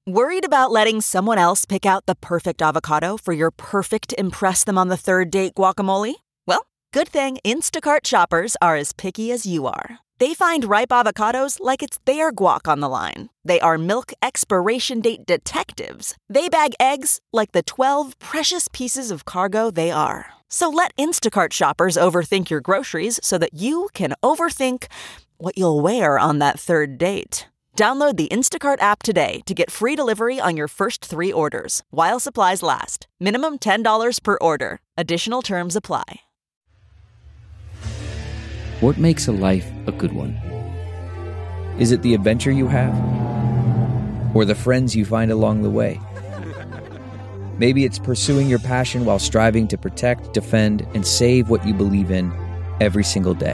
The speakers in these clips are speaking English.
Worried about letting someone else pick out the perfect avocado for your perfect impress them on the third date guacamole? Well, good thing Instacart shoppers are as picky as you are. They find ripe avocados like it's their guac on the line. They are milk expiration date detectives. They bag eggs like the 12 precious pieces of cargo they are. So let Instacart shoppers overthink your groceries so that you can overthink what you'll wear on that third date. Download the Instacart app today to get free delivery on your first 3 orders, while supplies last. Minimum $10 per order. Additional terms apply. What makes a life a good one? Is it the adventure you have? Or the friends you find along the way? Maybe it's pursuing your passion while striving to protect, defend, and save what you believe in every single day.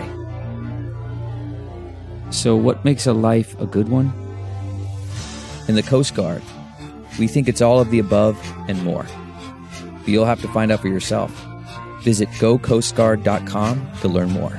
So what makes a life a good one? In the Coast Guard, we think it's all of the above and more. But you'll have to find out for yourself. Visit gocoastguard.com to learn more.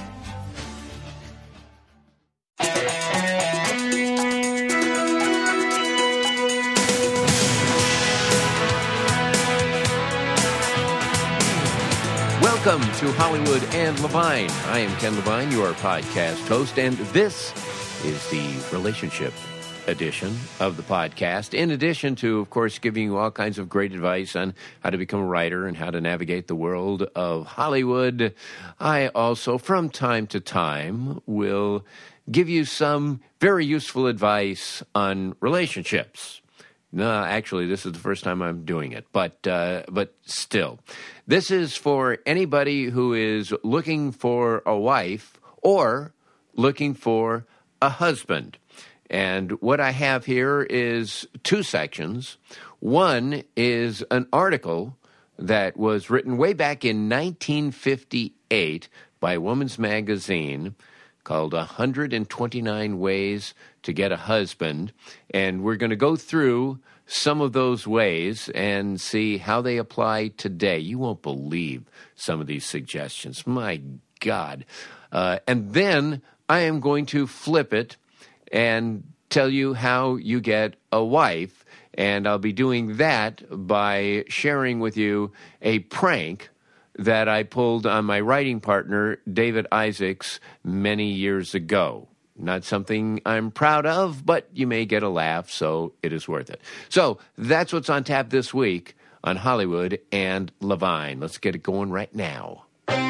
Welcome to Hollywood and Levine. I am Ken Levine, your podcast host, and this is the relationship edition of the podcast. In addition to, of course, giving you all kinds of great advice on how to become a writer and how to navigate the world of Hollywood, I also, from time to time, will give you some very useful advice on relationships. No, actually, this is the first time I'm doing it, but still. This is for anybody who is looking for a wife or looking for a husband. And what I have here is 2 sections. One is an article that was written way back in 1958 by Woman's Magazine called 129 Ways to Get a Husband. And we're going to go through some of those ways and see how they apply today. You won't believe some of these suggestions. My God. And then I am going to flip it and tell you how you get a wife. And I'll be doing that by sharing with you a prank that I pulled on my writing partner, David Isaacs, many years ago. Not something I'm proud of, but you may get a laugh, so it is worth it. So that's what's on tap this week on Hollywood and Levine. Let's get it going right now.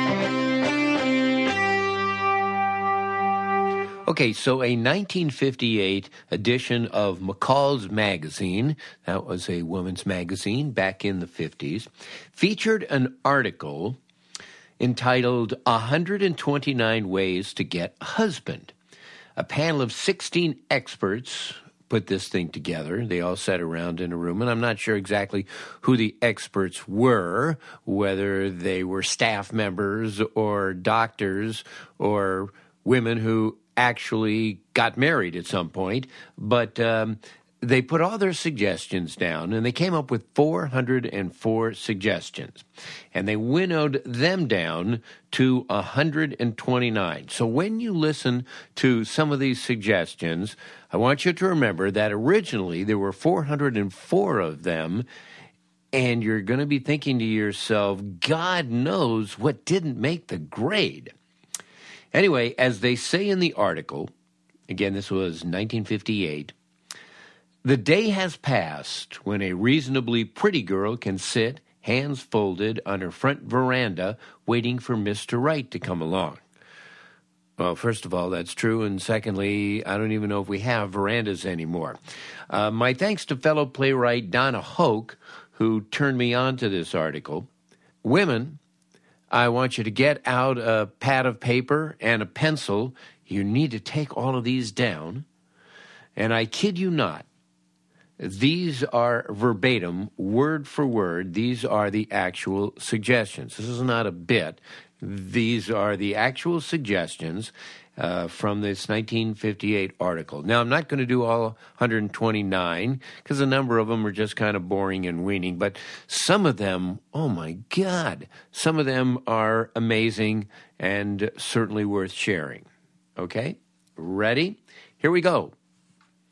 Okay, so a 1958 edition of McCall's Magazine, that was a woman's magazine back in the 50s, featured an article entitled 129 Ways to Get a Husband. A panel of 16 experts put this thing together. They all sat around in a room, and I'm not sure exactly who the experts were, whether they were staff members or doctors or women who actually got married at some point, but they put all their suggestions down, and they came up with 404 suggestions, and they winnowed them down to 129. So when you listen to some of these suggestions, I want you to remember that originally there were 404 of them, and you're going to be thinking to yourself, God knows what didn't make the grade. Anyway, as they say in the article, again, this was 1958, the day has passed when a reasonably pretty girl can sit, hands folded, on her front veranda waiting for Mr. Right to come along. Well, first of all, that's true, and secondly, I don't even know if we have verandas anymore. My thanks to fellow playwright Donna Hoke, who turned me on to this article. Women, I want you to get out a pad of paper and a pencil. You need to take all of these down. And I kid you not, these are verbatim, word for word. These are the actual suggestions. This is not a bit. These are the actual suggestions from this 1958 article. Now, I'm not going to do all 129 because a number of them are just kind of boring and weaning, but some of them, oh my God, some of them are amazing and certainly worth sharing. Okay? Ready? Here we go.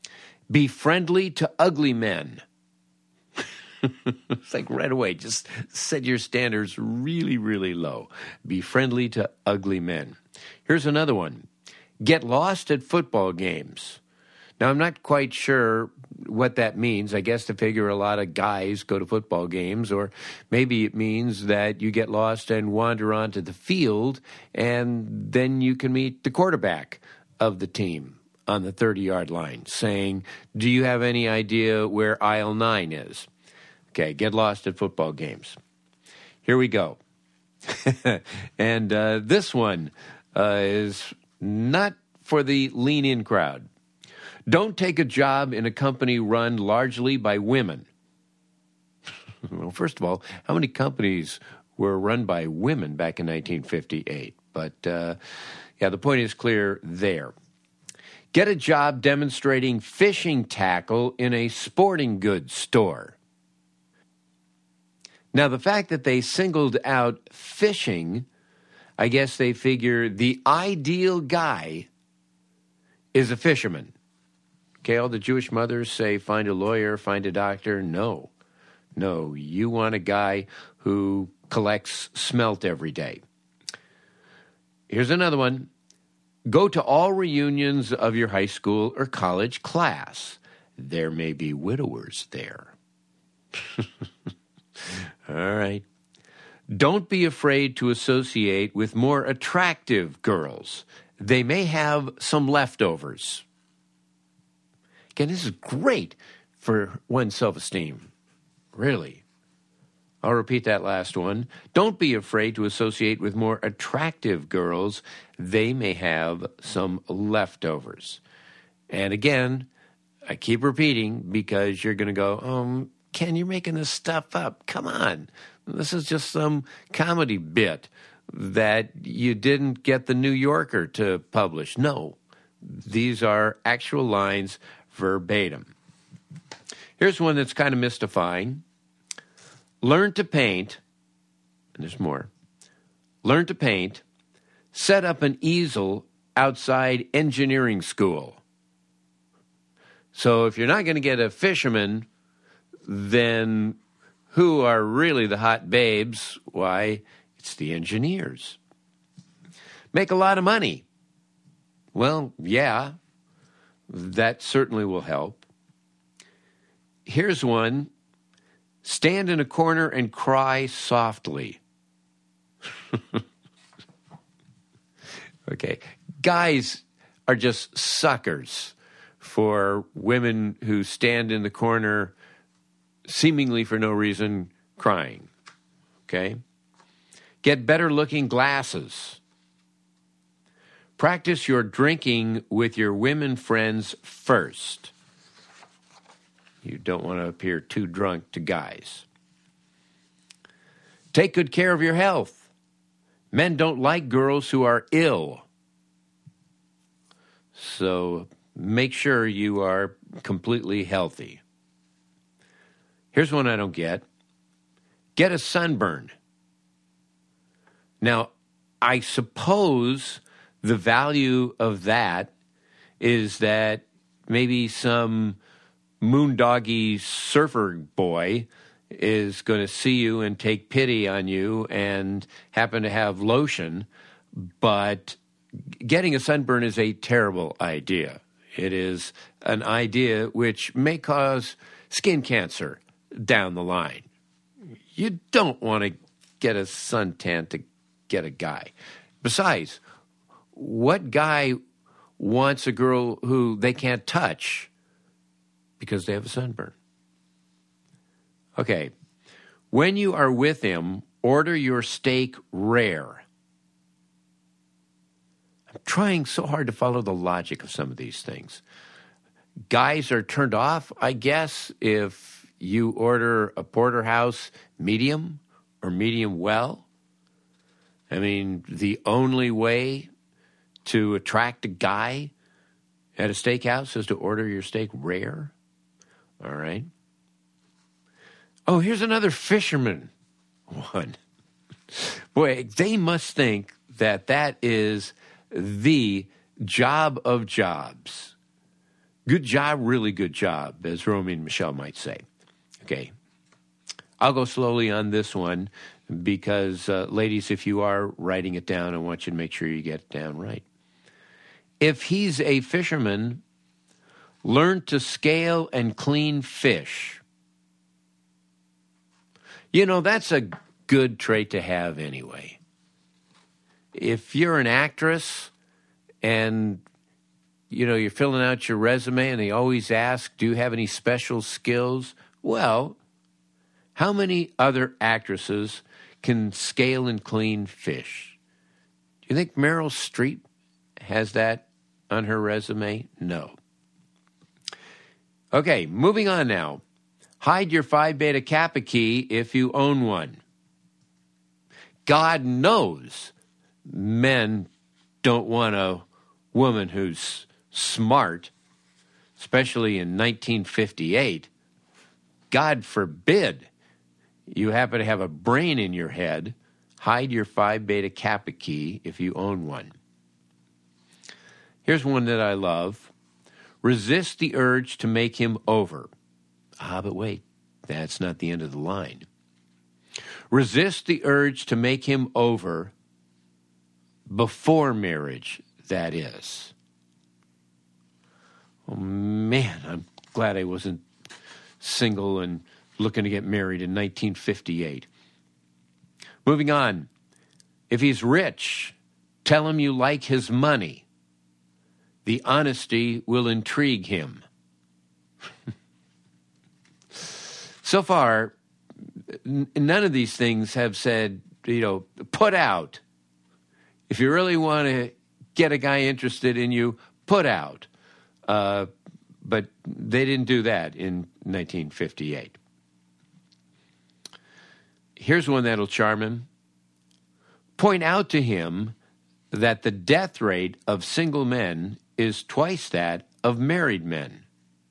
Be friendly to ugly men. It's like right away, just set your standards really, really low. Be friendly to ugly men. Here's another one. Get lost at football games. Now, I'm not quite sure what that means. I guess to figure a lot of guys go to football games, or maybe it means that you get lost and wander onto the field, and then you can meet the quarterback of the team on the 30-yard line saying, do you have any idea where aisle 9 is? Okay, get lost at football games. Here we go. And this one is not for the lean-in crowd. Don't take a job in a company run largely by women. Well, first of all, how many companies were run by women back in 1958? But, yeah, the point is clear there. Get a job demonstrating fishing tackle in a sporting goods store. Now, the fact that they singled out fishing, I guess they figure the ideal guy is a fisherman. Okay, all the Jewish mothers say, find a lawyer, find a doctor. No, you want a guy who collects smelt every day. Here's another one. Go to all reunions of your high school or college class. There may be widowers there. All right. Don't be afraid to associate with more attractive girls. They may have some leftovers. Again, this is great for one's self-esteem. Really. I'll repeat that last one. Don't be afraid to associate with more attractive girls. They may have some leftovers. And again, I keep repeating because you're going to go, Ken, you're making this stuff up. Come on. This is just some comedy bit that you didn't get the New Yorker to publish. No, these are actual lines verbatim. Here's one that's kind of mystifying. Learn to paint, and there's more. Learn to paint. Set up an easel outside engineering school. So if you're not going to get a fisherman, then who are really the hot babes? Why, it's the engineers. Make a lot of money. Well, yeah, that certainly will help. Here's one. Stand in a corner and cry softly. Okay. Guys are just suckers for women who stand in the corner seemingly for no reason crying. Okay? Get better-looking glasses. Practice your drinking with your women friends first. You don't want to appear too drunk to guys. Take good care of your health. Men don't like girls who are ill. So make sure you are completely healthy. Here's one I don't get. Get a sunburn. Now, I suppose the value of that is that maybe some moondoggy surfer boy is going to see you and take pity on you and happen to have lotion, but getting a sunburn is a terrible idea. It is an idea which may cause skin cancer down the line. You don't want to get a suntan to get a guy. Besides, what guy wants a girl who they can't touch because they have a sunburn? Okay, when you are with him, order your steak rare. I'm trying so hard to follow the logic of some of these things. Guys are turned off, I guess, if you order a porterhouse medium or medium well. I mean, the only way to attract a guy at a steakhouse is to order your steak rare. All right. Oh, here's another fisherman one. Boy, they must think that that is the job of jobs. Good job, really good job, as Romy and Michelle might say. Okay. I'll go slowly on this one because, ladies, if you are writing it down, I want you to make sure you get it down right. If he's a fisherman, learn to scale and clean fish. You know, that's a good trait to have anyway. If you're an actress and, you know, you're filling out your resume and they always ask, do you have any special skills? Well, how many other actresses can scale and clean fish? Do you think Meryl Streep has that on her resume? No. Okay, moving on now. Hide your Phi Beta Kappa key if you own one. God knows men don't want a woman who's smart, especially in 1958. God forbid you happen to have a brain in your head. Hide your Phi Beta Kappa key if you own one. Here's one that I love. Resist the urge to make him over. But wait, that's not the end of the line. Resist the urge to make him over before marriage, that is. Oh, man, I'm glad I wasn't single and looking to get married in 1958. Moving on. If he's rich, tell him you like his money. The honesty will intrigue him. So far, none of these things have said, put out. If you really want to get a guy interested in you, put out. But they didn't do that in 1958. Here's one that'll charm him. Point out to him that the death rate of single men is twice that of married men.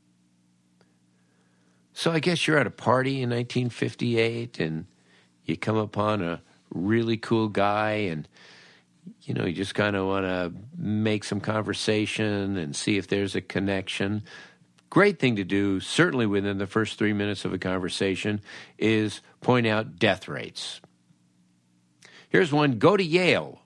So I guess you're at a party in 1958 and you come upon a really cool guy and, you just kind of want to make some conversation and see if there's a connection. Great thing to do, certainly within the first 3 minutes of a conversation, is point out death rates. Here's one, go to Yale.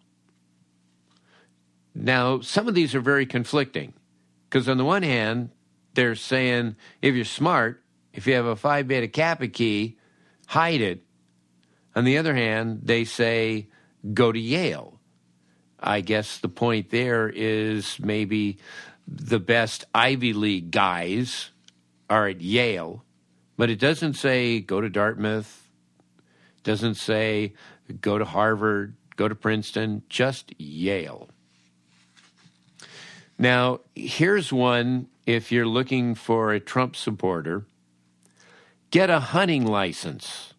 Now, some of these are very conflicting because on the one hand, they're saying if you're smart, if you have a Phi Beta Kappa key, hide it. On the other hand, they say go to Yale. I guess the point there is maybe the best Ivy League guys are at Yale, but it doesn't say go to Dartmouth, doesn't say go to Harvard, go to Princeton, just Yale. Now, here's one if you're looking for a Trump supporter. Get a hunting license.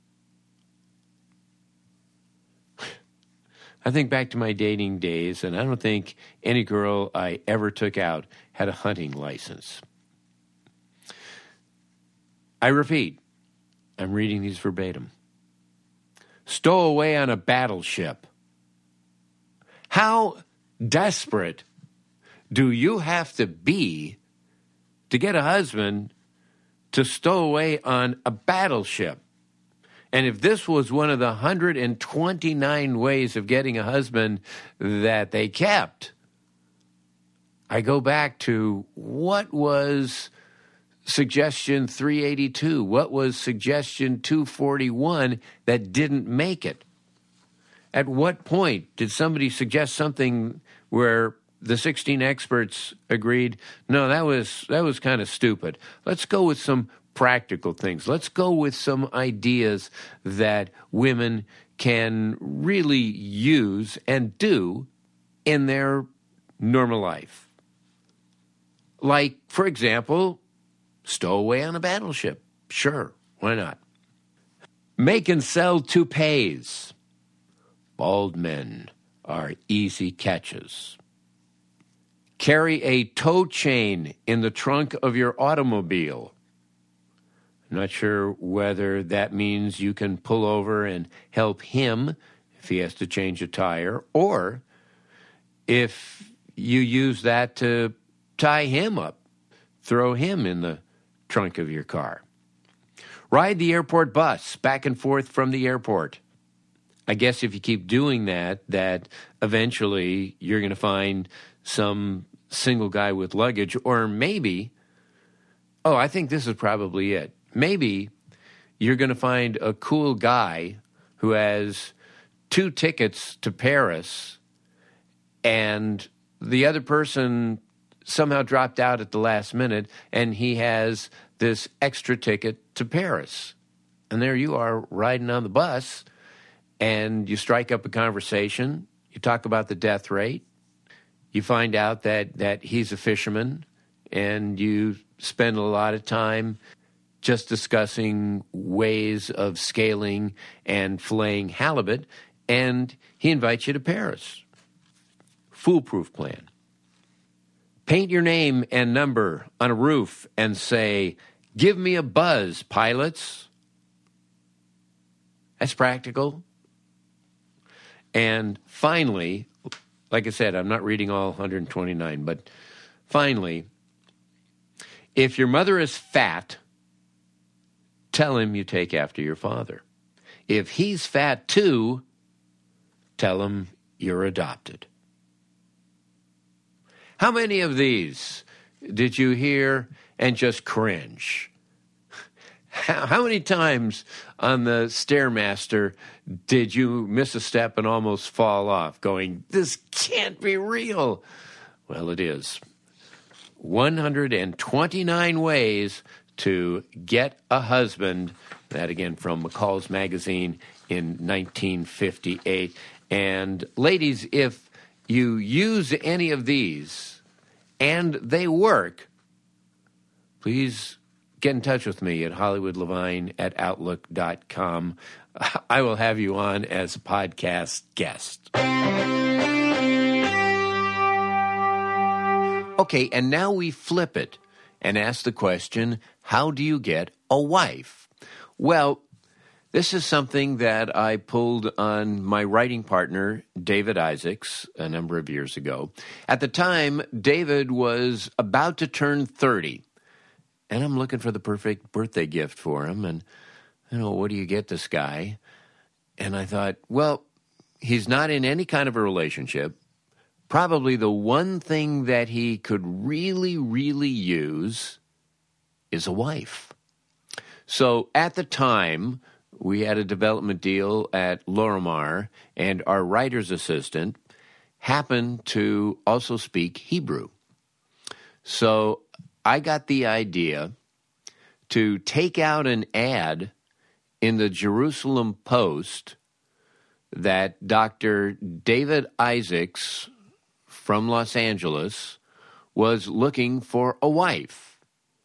I think back to my dating days, and I don't think any girl I ever took out had a hunting license. I repeat, I'm reading these verbatim. Stow away on a battleship. How desperate do you have to be to get a husband to stow away on a battleship? And if this was one of the 129 ways of getting a husband that they kept, I go back to what was suggestion 382? What was suggestion 241 that didn't make it? At what point did somebody suggest something where the 16 experts agreed, no, that was kind of stupid. Let's go with some practical things. Let's go with some ideas that women can really use and do in their normal life. Like, for example, stow away on a battleship. Sure, why not? Make and sell toupees. Bald men are easy catches. Carry a tow chain in the trunk of your automobile. I'm not sure whether that means you can pull over and help him if he has to change a tire, or if you use that to tie him up throw him in the trunk of your car. Ride the airport bus back and forth from the airport. I guess if you keep doing that eventually you're going to find some single guy with luggage, or maybe, I think this is probably it. Maybe you're going to find a cool guy who has 2 tickets to Paris and the other person somehow dropped out at the last minute and he has this extra ticket to Paris. And there you are riding on the bus and you strike up a conversation. You talk about the death rate. You find out that he's a fisherman and you spend a lot of time just discussing ways of scaling and filleting halibut, and he invites you to Paris. Foolproof plan. Paint your name and number on a roof and say, "Give me a buzz, pilots." That's practical. And finally, like I said, I'm not reading all 129, but finally, if your mother is fat, tell him you take after your father. If he's fat too, tell him you're adopted. How many of these did you hear and just cringe? How many times on the Stairmaster did you miss a step and almost fall off going, "This can't be real"? Well, it is. 129 ways to get a husband. That again from McCall's Magazine in 1958. And ladies, if you use any of these and they work, please get in touch with me at HollywoodLevine@Outlook.com. I will have you on as a podcast guest. Okay, and now we flip it and ask the question, how do you get a wife? Well, this is something that I pulled on my writing partner, David Isaacs, a number of years ago. At the time, David was about to turn 30. And I'm looking for the perfect birthday gift for him. And, what do you get this guy? And I thought, well, he's not in any kind of a relationship. Probably the one thing that he could really, really use is a wife. So at the time, we had a development deal at Lorimar, and our writer's assistant happened to also speak Hebrew. So I got the idea to take out an ad in the Jerusalem Post that Dr. David Isaacs from Los Angeles was looking for a wife.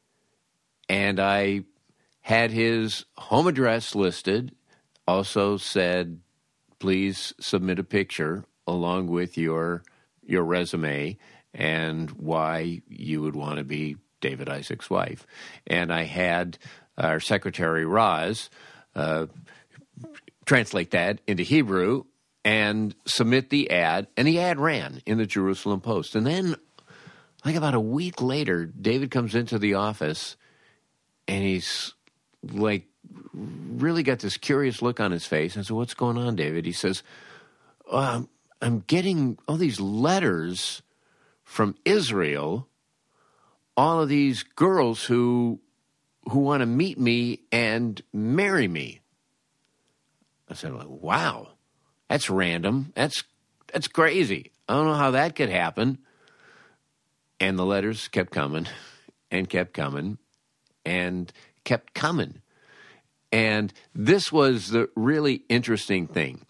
And I had his home address listed, also said, please submit a picture along with your resume and why you would want to be David Isaacs' wife. And I had our secretary, Roz, translate that into Hebrew and submit the ad. And the ad ran in the Jerusalem Post. And then, like about a week later, David comes into the office and he's like really got this curious look on his face. And so, what's going on, David? He says, I'm getting all these letters from Israel, all of these girls who want to meet me and marry me. I said, wow, that's random. That's crazy. I don't know how that could happen. And the letters kept coming and kept coming and kept coming. And this was the really interesting thing.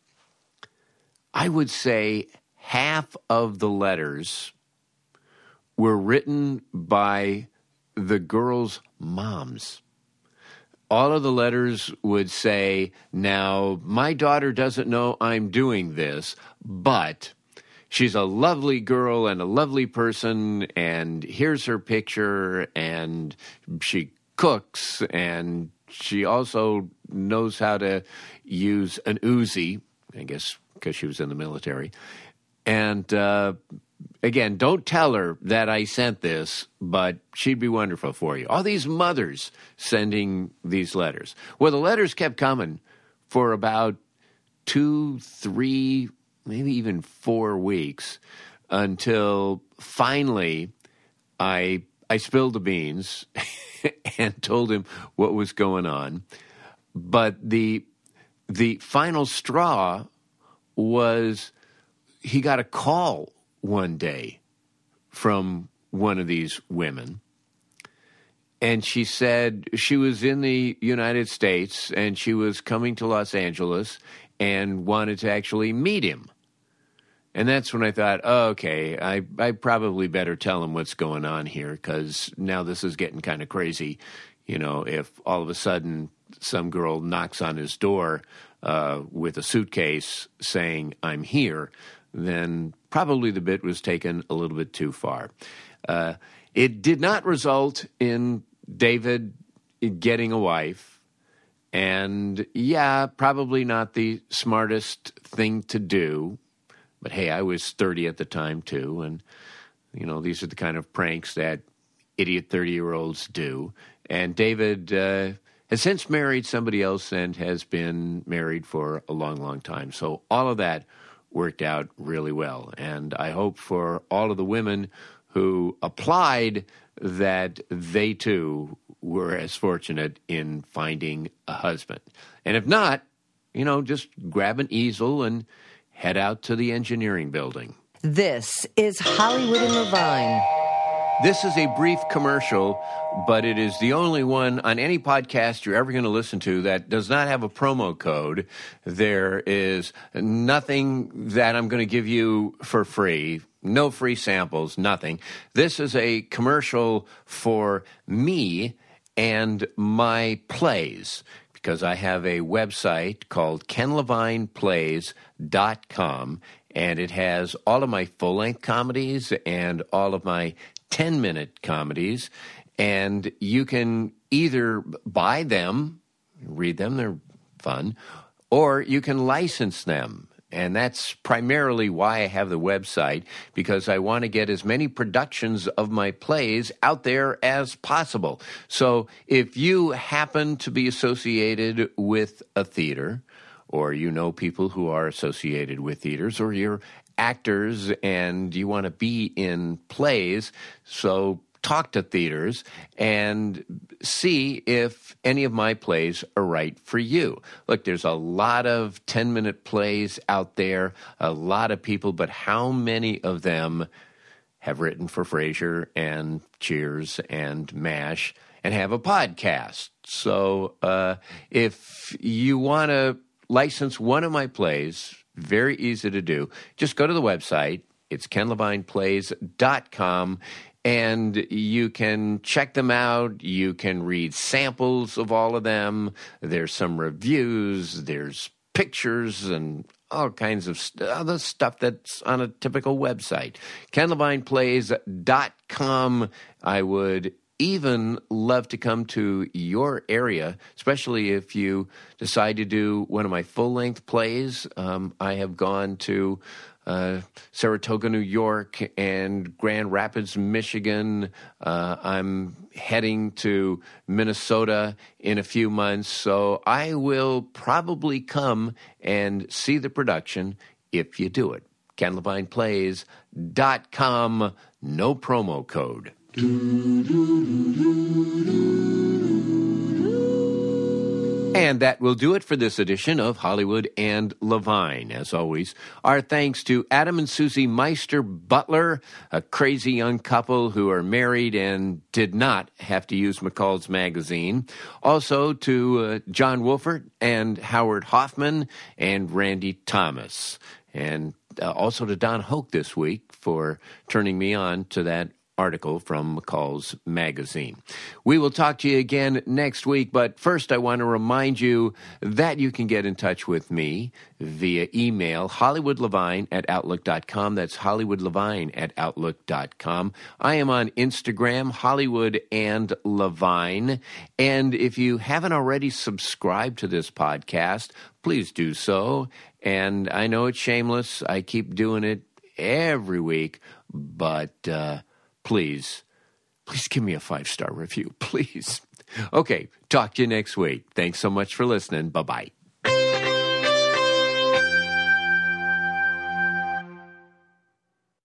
I would say half of the letters were written by the girls' moms. All of the letters would say, now, my daughter doesn't know I'm doing this, but she's a lovely girl and a lovely person, and here's her picture, and she cooks, and she also knows how to use an Uzi, I guess because she was in the military, and again, don't tell her that I sent this, but she'd be wonderful for you. All these mothers sending these letters. Well, the letters kept coming for about 2, 3, maybe even 4 weeks until finally I spilled the beans and told him what was going on. But the final straw was he got a call one day from one of these women, and she said she was in the United States and she was coming to Los Angeles and wanted to actually meet him. And that's when I thought, oh, okay, I probably better tell him what's going on here, because now this is getting kind of crazy. You know, if all of a sudden some girl knocks on his door with a suitcase saying, I'm here, then probably the bit was taken a little bit too far. It did not result in David getting a wife. And yeah, probably not the smartest thing to do. But hey, I was 30 at the time too. And, you know, these are the kind of pranks that idiot 30-year-olds do. And David has since married somebody else and has been married for a long, long time. So all of that worked out really well. And I hope for all of the women who applied that they too were as fortunate in finding a husband. And if not, you know, just grab an easel and head out to the engineering building. This is Hollywood and Levine. This is a brief commercial, but it is the only one on any podcast you're ever going to listen to that does not have a promo code. There is nothing that I'm going to give you for free. No free samples, nothing. This is a commercial for me and my plays, because I have a website called KenLevinePlays.com, and it has all of my full-length comedies and all of my 10-minute comedies, and you can either buy them, read them, they're fun, or you can license them. And that's primarily why I have the website, because I want to get as many productions of my plays out there as possible. So if you happen to be associated with a theater, or you know people who are associated with theaters, or you're actors and you want to be in plays, so talk to theaters and see if any of my plays are right for you. Look, there's a lot of 10-minute plays out there, a lot of people, but how many of them have written for Frasier and Cheers and MASH and have a podcast? So if you want to license one of my plays, very easy to do. Just go to the website. It's KenLevinePlays.com. And you can check them out. You can read samples of all of them. There's some reviews. There's pictures and all kinds of other stuff that's on a typical website. KenLevinePlays.com. I would even love to come to your area, especially if you decide to do one of my full-length plays. I have gone to Saratoga, New York, and Grand Rapids, Michigan. I'm heading to Minnesota in a few months, so I will probably come and see the production if you do it. KenLevinePlays.com, no promo code. And that will do it for this edition of Hollywood and Levine. As always, our thanks to Adam and Susie Meister Butler, a crazy young couple who are married and did not have to use McCall's Magazine. Also to John Wolfert and Howard Hoffman and Randy Thomas. And also to Don Hoke this week for turning me on to that article from McCall's Magazine. We will talk to you again next week, but first I want to remind you that you can get in touch with me via email, HollywoodLevine@Outlook.com. That's HollywoodLevine@Outlook.com. I am on Instagram, Hollywood and Levine. And if you haven't already subscribed to this podcast, please do so. And I know it's shameless. I keep doing it every week, but please give me a 5-star review, please. Okay, talk to you next week. Thanks so much for listening. Bye-bye.